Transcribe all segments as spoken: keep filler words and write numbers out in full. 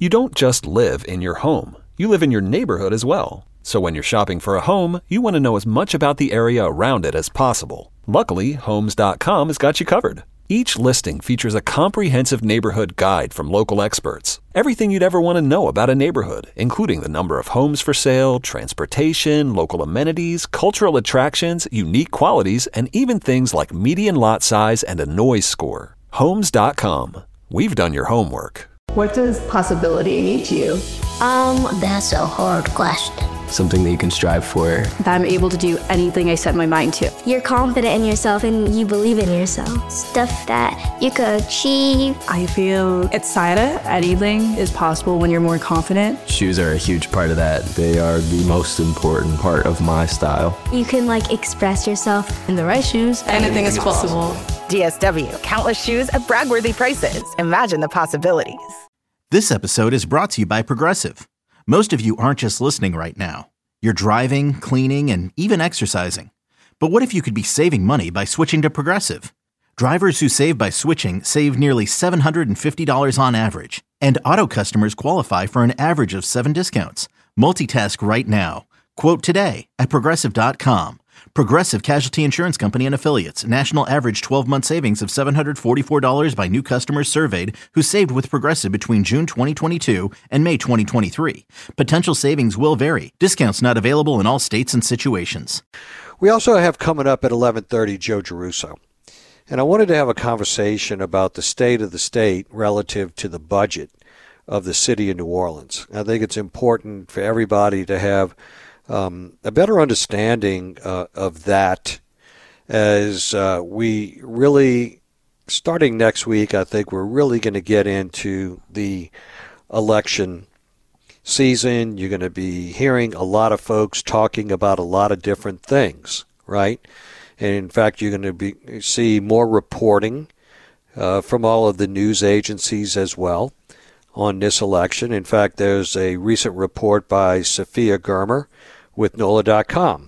You don't just live in your home. You live in your neighborhood as well. So when you're shopping for a home, you want to know as much about the area around it as possible. Luckily, Homes dot com has got you covered. Each listing features a comprehensive neighborhood guide from local experts. Everything you'd ever want to know about a neighborhood, including the number of homes for sale, transportation, local amenities, cultural attractions, unique qualities, and even things like median lot size and a noise score. Homes dot com. We've done your homework. What does possibility mean to you? Um, that's a hard question. Something that you can strive for. That I'm able to do anything I set my mind to. You're confident in yourself and you believe in yourself. Stuff that you could achieve. I feel excited. Anything is possible when you're more confident. Shoes are a huge part of that. They are the most important part of my style. You can like express yourself. In the right shoes, anything, anything is possible. possible. D S W, countless shoes at brag-worthy prices. Imagine the possibilities. This episode is brought to you by Progressive. Most of you aren't just listening right now. You're driving, cleaning, and even exercising. But what if you could be saving money by switching to Progressive? Drivers who save by switching save nearly seven hundred fifty dollars on average. And auto customers qualify for an average of seven discounts. Multitask right now. Quote today at Progressive dot com. Progressive Casualty Insurance Company and Affiliates. National average twelve-month savings of seven hundred forty-four dollars by new customers surveyed who saved with Progressive between June twenty twenty-two and May twenty twenty-three. Potential savings will vary. Discounts not available in all states and situations. We also have coming up at eleven thirty Joe Giarrusso. And I wanted to have a conversation about the state of the state relative to the budget of the city of New Orleans. I think it's important for everybody to have Um, a better understanding uh, of that as uh, we really, starting next week, I think we're really going to get into the election season. You're going to be hearing a lot of folks talking about a lot of different things, right? And in fact, you're going to be see more reporting uh, from all of the news agencies as well on this election. In fact, there's a recent report by Sophia Germer with N O L A dot com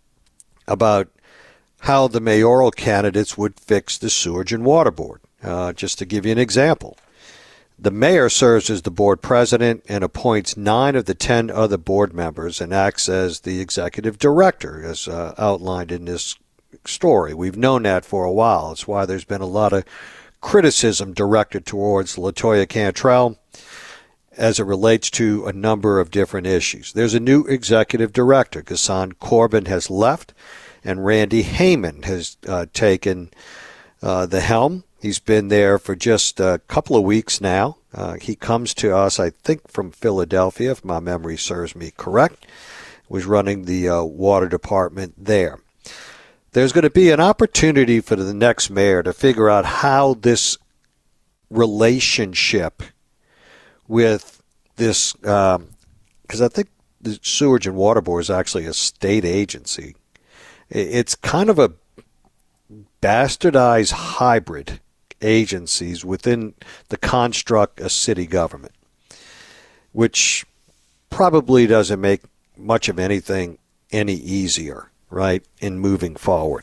about how the mayoral candidates would fix the Sewage and Water Board. Uh, just to give you an example, the mayor serves as the board president and appoints nine of the ten other board members and acts as the executive director, as uh, outlined in this story. We've known that for a while. It's why there's been a lot of criticism directed towards LaToya Cantrell as it relates to a number of different issues. There's a new executive director. Ghassan Corbin has left, and Randy Heyman has uh, taken uh, the helm. He's been there for just a couple of weeks now. Uh, he comes to us, I think, from Philadelphia, if my memory serves me correct. Was running the uh, water department there. There's going to be an opportunity for the next mayor to figure out how this relationship with this, because um, I think the Sewage and Water Board is actually a state agency. It's kind of a bastardized hybrid agencies within the construct of city government, which probably doesn't make much of anything any easier, right, in moving forward.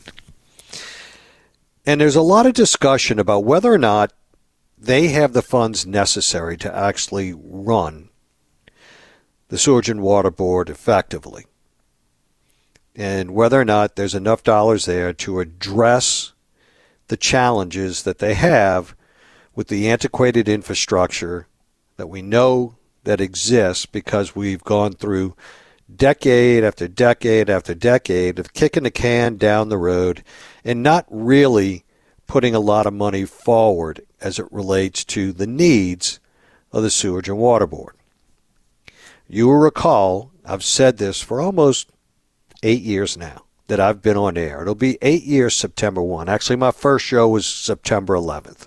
And there's a lot of discussion about whether or not they have the funds necessary to actually run the Sewage and Water Board effectively, and whether or not there's enough dollars there to address the challenges that they have with the antiquated infrastructure that we know that exists because we've gone through decade after decade after decade of kicking the can down the road and not really putting a lot of money forward as it relates to the needs of the Sewage and Water Board. You will recall, I've said this for almost eight years now that I've been on air. It'll be eight years September first. Actually, my first show was September eleventh.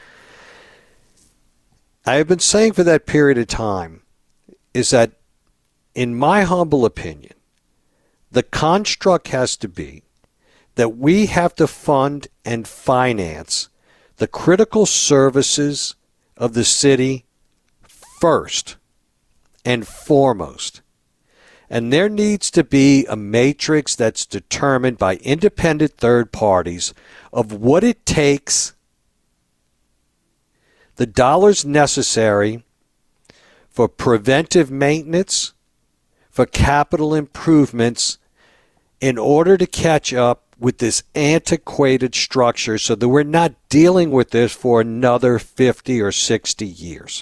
I have been saying for that period of time is that, in my humble opinion, the construct has to be that we have to fund and finance the critical services of the city first and foremost. And there needs to be a matrix that's determined by independent third parties of what it takes, the dollars necessary for preventive maintenance, for capital improvements, in order to catch up with this antiquated structure so that we're not dealing with this for another fifty or sixty years.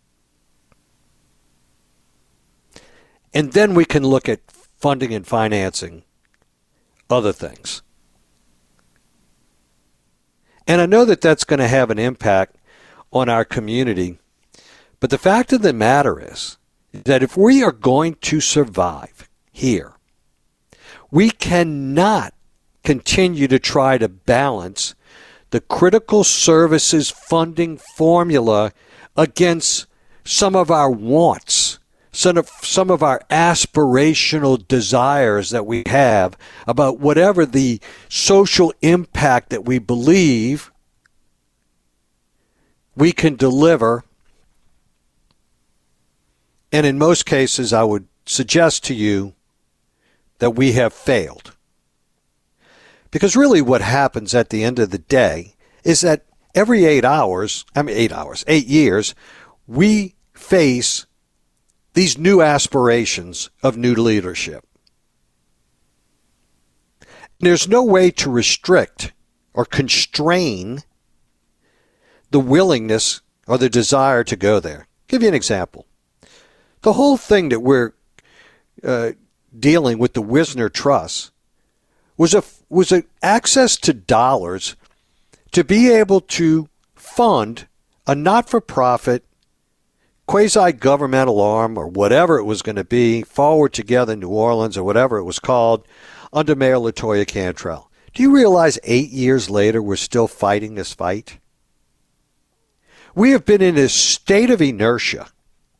And then we can look at funding and financing other things. And I know that that's going to have an impact on our community. But the fact of the matter is that if we are going to survive here, we cannot continue to try to balance the critical services funding formula against some of our wants, some of, some of our aspirational desires that we have about whatever the social impact that we believe we can deliver. And in most cases, I would suggest to you that we have failed. Because really what happens at the end of the day is that every eight hours, I mean eight hours, eight years, we face these new aspirations of new leadership. There's no way to restrict or constrain the willingness or the desire to go there. I'll give you an example. The whole thing that we're uh, dealing with the Wisner Trust was a was an access to dollars to be able to fund a not-for-profit quasi-governmental arm or whatever it was going to be, Forward Together New Orleans or whatever it was called, under Mayor LaToya Cantrell. Do you realize eight years later we're still fighting this fight? We have been in a state of inertia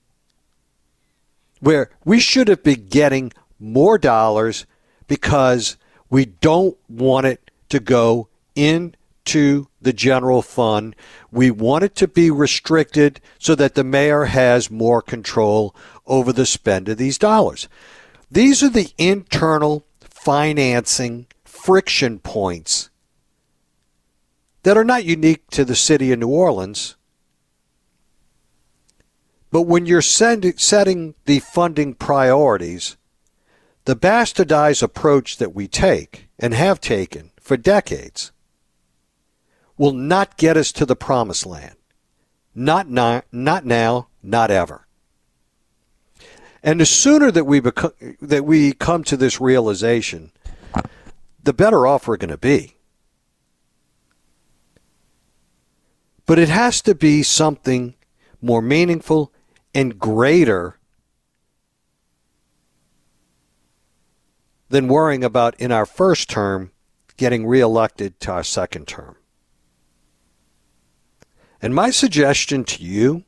where we should have been getting more dollars because we don't want it to go into the general fund. We want it to be restricted so that the mayor has more control over the spend of these dollars. These are the internal financing friction points that are not unique to the city of New Orleans. But when you're send, setting the funding priorities, the bastardized approach that we take and have taken for decades will not get us to the promised land. Not now, not now, not ever. And the sooner that we become, that we come to this realization, the better off we're going to be. But it has to be something more meaningful and greater than worrying about in our first term getting reelected to our second term. And my suggestion to you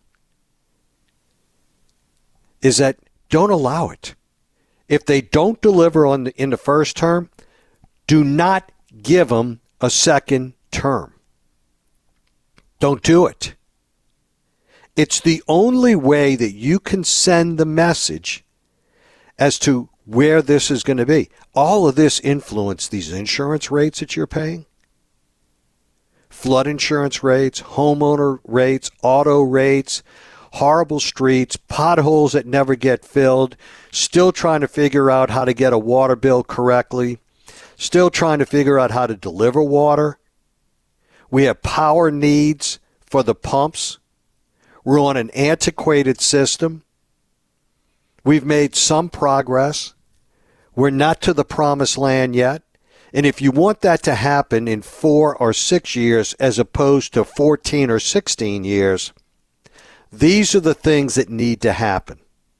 is that don't allow it. If they don't deliver on the, in the first term, do not give them a second term. Don't do it. It's the only way that you can send the message as to where this is going to be. All of this influences these insurance rates that you're paying. Flood insurance rates, homeowner rates, auto rates, horrible streets, potholes that never get filled, still trying to figure out how to get a water bill correctly, still trying to figure out how to deliver water. We have power needs for the pumps. We're on an antiquated system. We've made some progress. We're not to the promised land yet. And if you want that to happen in four or six years as opposed to fourteen or sixteen years, these are the things that need to happen.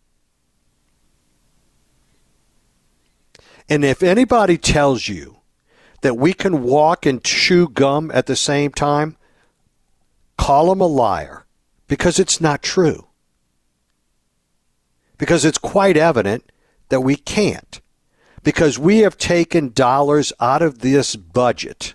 And if anybody tells you that we can walk and chew gum at the same time, call them a liar, because it's not true. Because it's quite evident that we can't. Because we have taken dollars out of this budget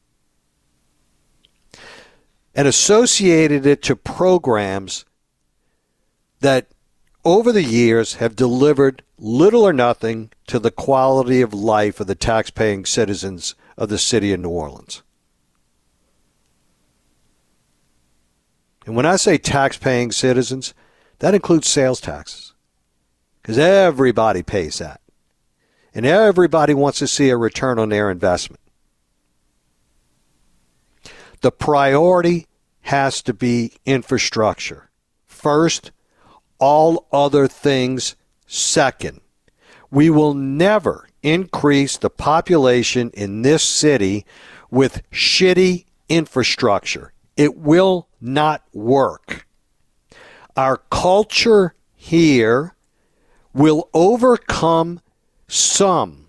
and associated it to programs that over the years have delivered little or nothing to the quality of life of the taxpaying citizens of the city of New Orleans. And when I say taxpaying citizens, That includes sales taxes, because everybody pays that. And everybody wants to see a return on their investment. The priority has to be infrastructure. First, all other things second. We will never increase the population in this city with shitty infrastructure. It will not work. Our culture here will overcome some,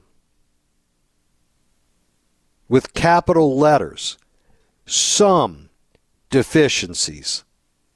with capital letters, some deficiencies,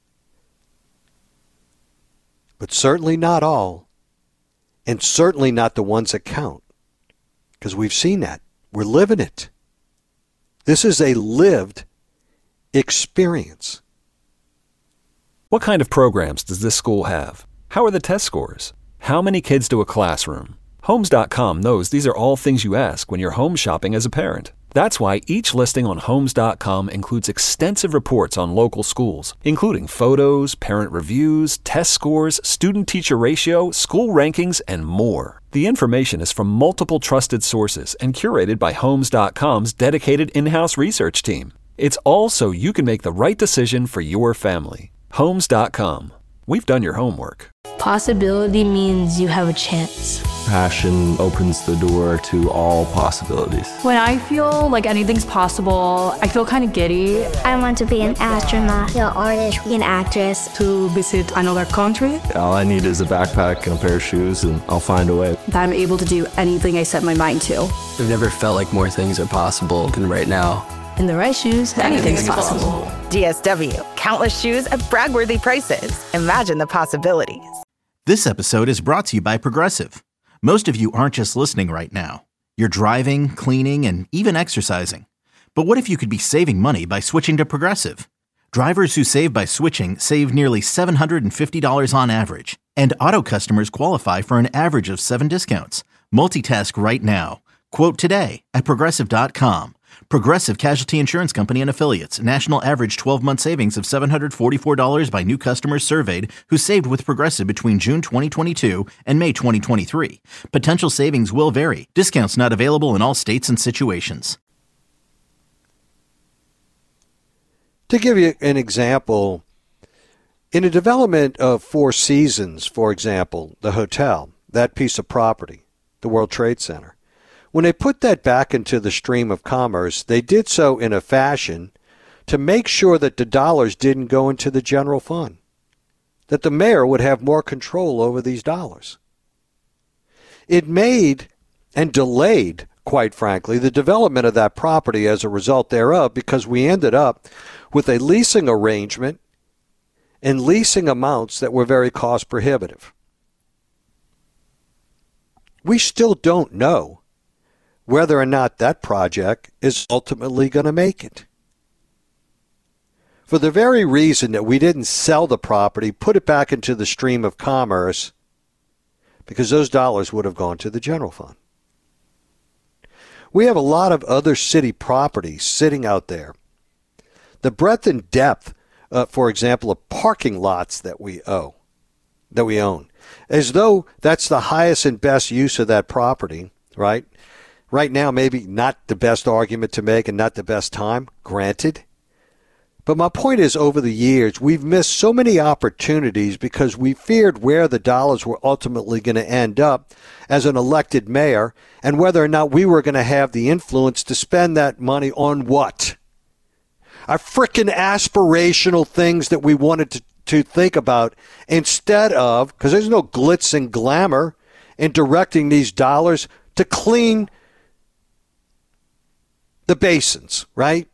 but certainly not all, and certainly not the ones that count, because we've seen that. We're living it. This is a lived experience. What kind of programs does this school have? How are the test scores? How many kids do a classroom? Homes dot com knows these are all things you ask when you're home shopping as a parent. That's why each listing on Homes dot com includes extensive reports on local schools, including photos, parent reviews, test scores, student-teacher ratio, school rankings, and more. The information is from multiple trusted sources and curated by Homes dot com's dedicated in-house research team. It's all so you can make the right decision for your family. Homes dot com. We've done your homework. Possibility means you have a chance. Passion opens the door to all possibilities. When I feel like anything's possible, I feel kind of giddy. I want to be an astronaut, an artist, an actress. To visit another country. All I need is a backpack and a pair of shoes, and I'll find a way. That I'm able to do anything I set my mind to. I've never felt like more things are possible than right now. In the right shoes, anything's possible. D S W. Countless shoes at brag-worthy prices. Imagine the possibilities. This episode is brought to you by Progressive. Most of you aren't just listening right now. You're driving, cleaning, and even exercising. But what if you could be saving money by switching to Progressive? Drivers who save by switching save nearly seven hundred fifty dollars on average. And auto customers qualify for an average of seven discounts. Multitask right now. Quote today at Progressive dot com. Progressive Casualty Insurance Company and Affiliates. National average twelve-month savings of seven hundred forty-four dollars by new customers surveyed who saved with Progressive between June twenty twenty-two and May twenty twenty-three. Potential savings will vary. Discounts not available in all states and situations. To give you an example, in a development of Four Seasons, for example, the hotel, that piece of property, the World Trade Center, when they put that back into the stream of commerce, they did so in a fashion to make sure that the dollars didn't go into the general fund, that the mayor would have more control over these dollars. It made and delayed, quite frankly, the development of that property as a result thereof, because we ended up with a leasing arrangement and leasing amounts that were very cost prohibitive. We still don't know whether or not that project is ultimately going to make it. For the very reason that we didn't sell the property, put it back into the stream of commerce, because those dollars would have gone to the general fund. We have a lot of other city properties sitting out there. The breadth and depth, uh, for example, of parking lots that we owe, that we own, as though that's the highest and best use of that property, right? Right now, maybe not the best argument to make and not the best time, granted. But my point is, over the years, we've missed so many opportunities because we feared where the dollars were ultimately going to end up as an elected mayor and whether or not we were going to have the influence to spend that money on what? Our frickin' aspirational things that we wanted to, to think about instead of, because there's no glitz and glamour in directing these dollars to clean the basins, right?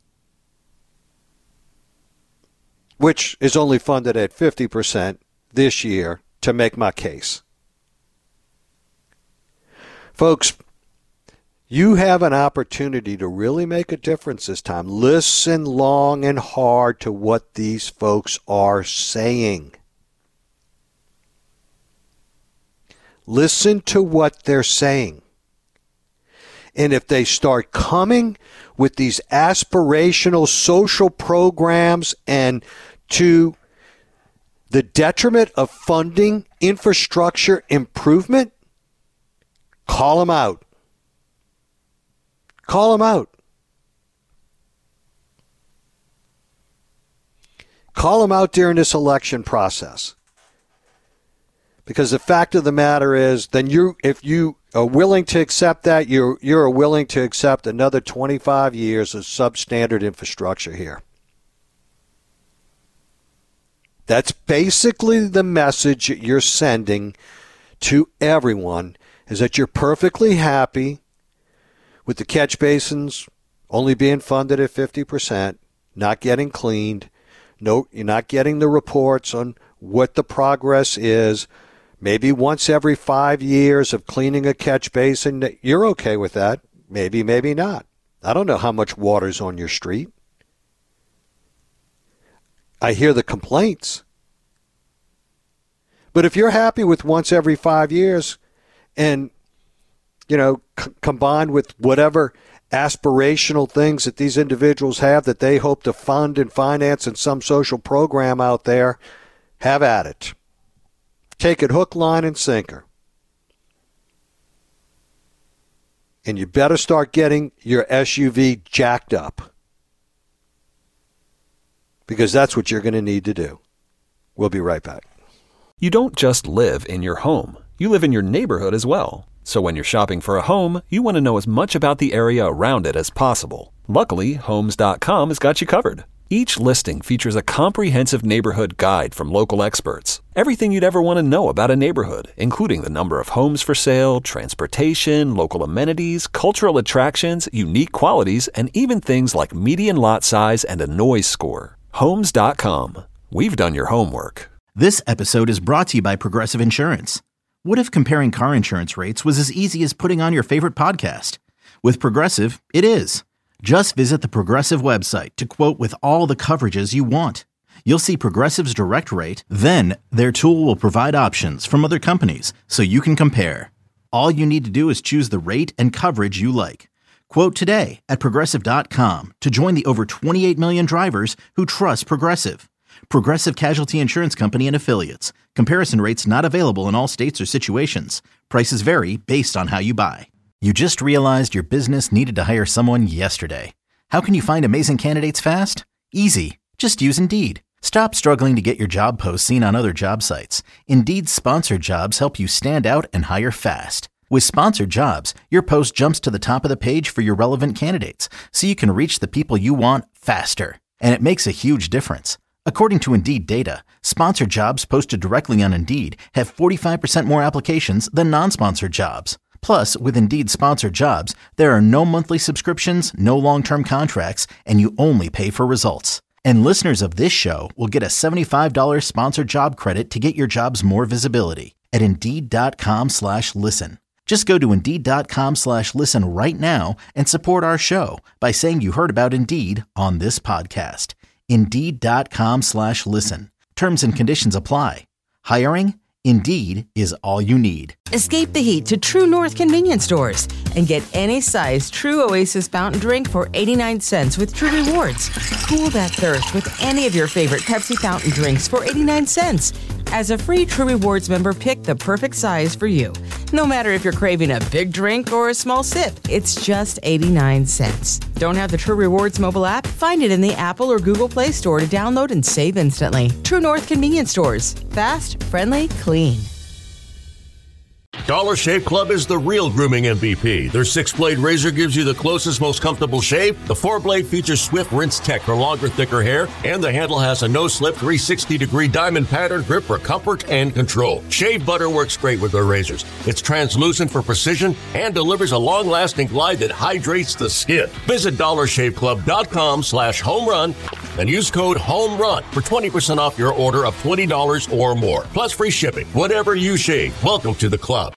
Which is only funded at fifty percent this year to make my case. Folks, you have an opportunity to really make a difference this time. Listen long and hard to what these folks are saying. Listen to what they're saying. And if they start coming with these aspirational social programs and to the detriment of funding infrastructure improvement, call them out. Call them out. Call them out during this election process. Because the fact of the matter is, then you, if you are willing to accept that, you're you're willing to accept another twenty-five years of substandard infrastructure here. That's basically the message that you're sending to everyone, is that you're perfectly happy with the catch basins only being funded at fifty percent, not getting cleaned. No, you're not getting the reports on what the progress is. Maybe once every five years of cleaning a catch basin, you're okay with that. Maybe, maybe not. I don't know how much water's on your street. I hear the complaints. But if you're happy with once every five years and, you know, c- combined with whatever aspirational things that these individuals have that they hope to fund and finance in some social program out there, have at it. Take it hook, line, and sinker. And you better start getting your S U V jacked up, because that's what you're going to need to do. We'll be right back. You don't just live in your home. You live in your neighborhood as well. So when you're shopping for a home, you want to know as much about the area around it as possible. Luckily, Homes dot com has got you covered. Each listing features a comprehensive neighborhood guide from local experts. Everything you'd ever want to know about a neighborhood, including the number of homes for sale, transportation, local amenities, cultural attractions, unique qualities, and even things like median lot size and a noise score. Homes dot com. We've done your homework. This episode is brought to you by Progressive Insurance. What if comparing car insurance rates was as easy as putting on your favorite podcast? With Progressive, it is. Just visit the Progressive website to quote with all the coverages you want. You'll see Progressive's direct rate, then their tool will provide options from other companies so you can compare. All you need to do is choose the rate and coverage you like. Quote today at Progressive dot com to join the over twenty-eight million drivers who trust Progressive. Progressive Casualty Insurance Company and Affiliates. Comparison rates not available in all states or situations. Prices vary based on how you buy. You just realized your business needed to hire someone yesterday. How can you find amazing candidates fast? Easy. Just use Indeed. Stop struggling to get your job posts seen on other job sites. Indeed's sponsored jobs help you stand out and hire fast. With sponsored jobs, your post jumps to the top of the page for your relevant candidates, so you can reach the people you want faster. And it makes a huge difference. According to Indeed data, sponsored jobs posted directly on Indeed have forty-five percent more applications than non-sponsored jobs. Plus, with Indeed sponsored jobs, there are no monthly subscriptions, no long-term contracts, and you only pay for results. And listeners of this show will get a seventy-five dollars sponsored job credit to get your jobs more visibility at Indeed.com slash listen. Just go to Indeed.com slash listen right now and support our show by saying you heard about Indeed on this podcast. Indeed.com slash listen. Terms and conditions apply. Hiring? Indeed is all you need. Escape the heat to True North convenience stores and get any size True Oasis fountain drink for eighty-nine cents with True Rewards. Cool that thirst with any of your favorite Pepsi fountain drinks for eighty-nine cents. As a free True Rewards member, pick the perfect size for you. No matter if you're craving a big drink or a small sip, it's just eighty-nine cents. Don't have the True Rewards mobile app? Find it in the Apple or Google Play Store to download and save instantly. True North convenience stores. Fast, friendly, clean. Dollar Shave Club is the real grooming M V P. Their six-blade razor gives you the closest, most comfortable shave. The four-blade features Swift Rinse Tech for longer, thicker hair. And the handle has a no-slip three hundred sixty degree diamond pattern grip for comfort and control. Shave butter works great with their razors. It's translucent for precision and delivers a long-lasting glide that hydrates the skin. Visit dollar shave club dot com slash home run and use code HOMERUN for twenty percent off your order of twenty dollars or more. Plus free shipping. Whatever you shave, welcome to the club.